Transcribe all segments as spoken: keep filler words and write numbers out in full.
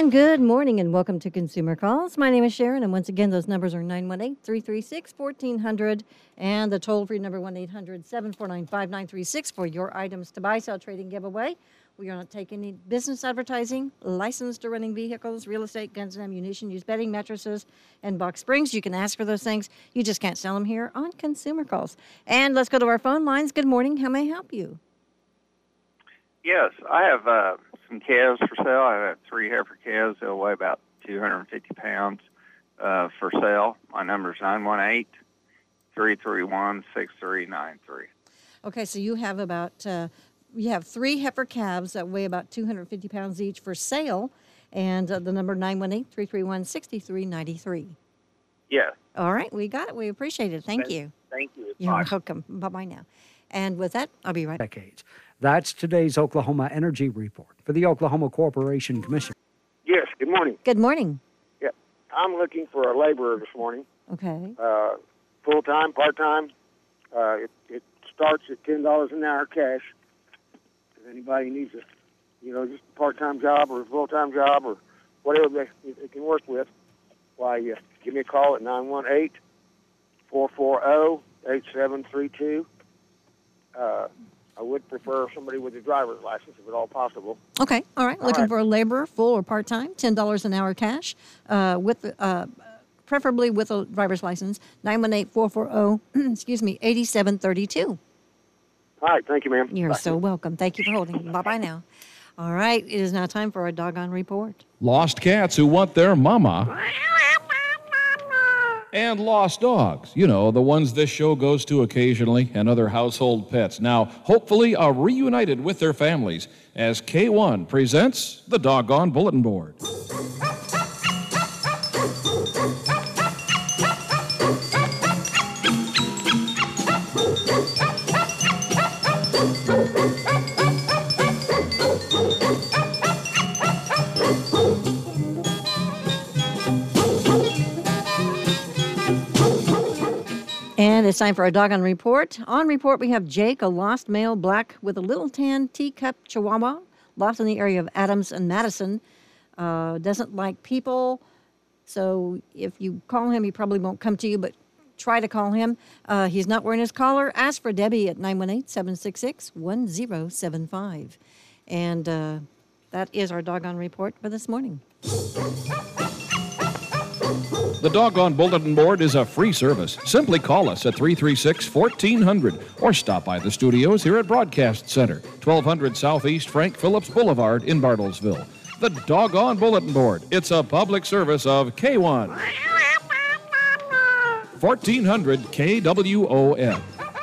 And good morning and welcome to Consumer Calls. My name is Sharon, and once again, those numbers are nine one eight, three three six, one four zero zero and the toll-free number one eight hundred, seven four nine, five nine three six for your items to buy, sell, trading, giveaway. We are not taking any business advertising, licensed to running vehicles, real estate, guns and ammunition, used bedding, mattresses, and box springs. You can ask for those things. You just can't sell them here on Consumer Calls. And let's go to our phone lines. Good morning. How may I help you? Yes, I have uh, some calves for sale. I have three heifer calves. They'll weigh about two hundred fifty pounds uh, for sale. My number is nine one eight, three three one, six three nine three. Okay, so you have about, uh, you have three heifer calves that weigh about two hundred fifty pounds each for sale, and uh, the number nine one eight, three three one, six three nine three. Yes. All right, we got it. We appreciate it. Thank you. Thank you. You're Bye. welcome. Bye-bye now. And with that, I'll be right back. Decades. That's today's Oklahoma Energy Report for the Oklahoma Corporation Commission. Yes, good morning. Good morning. Yeah, I'm looking for a laborer this morning, Okay. uh, full-time, part-time. Uh, it, it starts at ten dollars an hour cash. If anybody needs a, you know, just a part-time job or a full-time job or whatever they, they can work with, why, uh, give me a call at nine one eight, four four zero, eight seven three two. Uh, I would prefer somebody with a driver's license, if at all possible. Okay. All right. All Looking right. for a laborer, full or part-time, ten dollars an hour cash, uh, with uh, preferably with a driver's license, nine one eight, four four zero, excuse me, eight seven three two. All right, thank you, ma'am. You're Bye. so welcome. Thank you for holding. Bye-bye now. All right. It is now time for our doggone report. Lost cats who want their mama, and lost dogs. You know, the ones this show goes to occasionally, and other household pets. Now, hopefully, are reunited with their families as K one presents the Doggone Bulletin Board. And it's time for our doggone report. On report, we have Jake, a lost male black with a little tan teacup chihuahua, lost in the area of Adams and Madison. Uh, doesn't like people, so if you call him, he probably won't come to you, but try to call him. Uh, he's not wearing his collar. Ask for Debbie at nine one eight, seven six six, one zero seven five. And uh, that is our doggone report for this morning. The Doggone Bulletin Board is a free service. Simply call us at three three six, one four zero zero or stop by the studios here at Broadcast Center, twelve hundred Southeast Frank Phillips Boulevard in Bartlesville. The Doggone Bulletin Board. It's a public service of K one. fourteen hundred K W O N.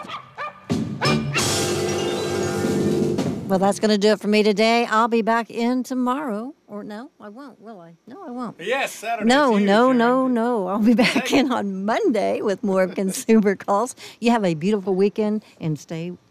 Well, that's going to do it for me today. I'll be back in tomorrow. Or no, I won't, will I? No, I won't. Yes, Saturday. No, it's you, no, Sharon. no, no. I'll be back in on Monday with more Consumer Calls. You have a beautiful weekend and stay